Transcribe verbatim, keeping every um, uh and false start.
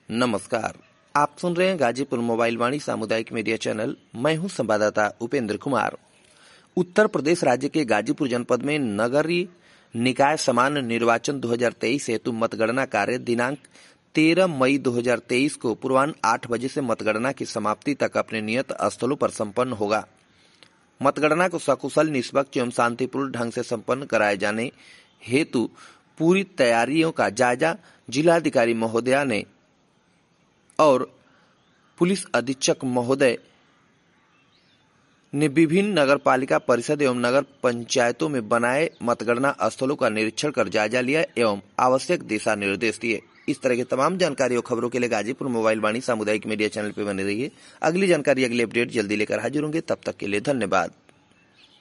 नमस्कार, आप सुन रहे हैं गाजीपुर मोबाइल वाणी सामुदायिक मीडिया चैनल। मैं हूं संवाददाता उपेंद्र कुमार। उत्तर प्रदेश राज्य के गाजीपुर जनपद में नगरीय निकाय सामान्य निर्वाचन दो हज़ार तेईस हेतु मतगणना कार्य दिनांक तेरह मई दो हज़ार तेईस को पूर्वाह्न आठ बजे से मतगणना की समाप्ति तक अपने नियत स्थलों पर संपन्न होगा। मतगणना को सकुशल, निष्पक्ष एवं शांतिपूर्ण ढंग से संपन्न कराए जाने हेतु पूरी तैयारियों का जायजा जिलाधिकारी महोदया ने और पुलिस अधीक्षक महोदय ने विभिन्न नगरपालिका परिषद एवं नगर पंचायतों में बनाए मतगणना स्थलों का निरीक्षण कर जायजा लिया एवं आवश्यक दिशा निर्देश दिए। इस तरह की तमाम जानकारी और खबरों के लिए गाजीपुर मोबाइल वाणी सामुदायिक मीडिया चैनल पर बने रहिए। अगली जानकारी, अगली अपडेट जल्दी लेकर हाजिर होंगे। तब तक के लिए धन्यवाद।